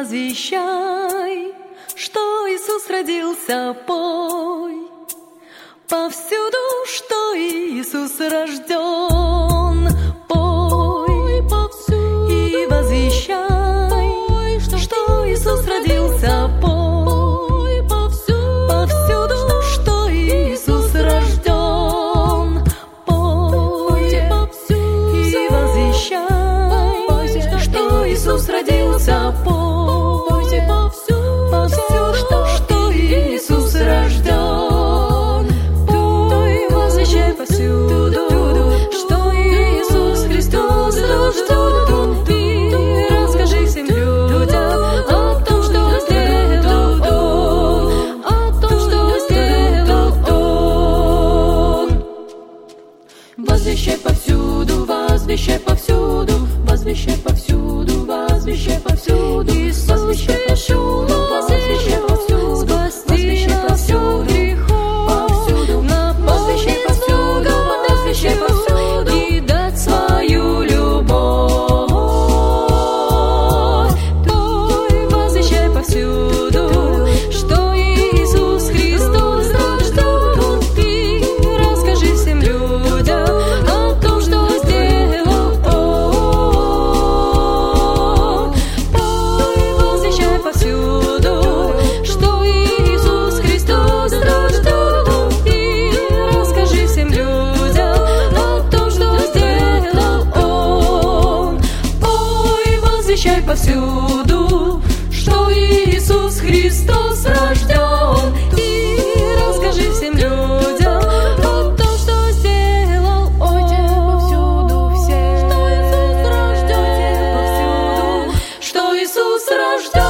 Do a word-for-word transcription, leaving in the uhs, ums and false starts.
возвещай, что Иисус родился, пой повсюду, что Иисус рожден, пой повсюду и возвещай, что Иисус родился, пой повсюду, что Иисус рожден, пой повсюду и возвещай, что Иисус родился, пой повсюду, что Иисус рожден, пой возвещай повсюду, что Иисус Христос рожден, и расскажи всем людям о том, что сделал Он, о том, что сделал Он. Возвещай повсюду, возвещай повсюду, возвещай повсюду, возвещай повсюду, Иисус пришел, возвещай повсюду, спасти нас от грехов, повсюду, возвещай повсюду, возвещай повсюду, и дать свою любовь. Пой, возвещай повсюду, что Иисус Христос рожден, и расскажи всем людям о том, что сделал Он. Пой, возвещай повсюду, что Иисус Христос рожден, и расскажи всем людям о том, что сделал Он. Пой, возвещай повсюду, что Иисус Христос рожден, и расскажи всем людям о том, что сделал Он. Повсюду все, что Иисус рожден, повсюду, что Иисус рожден.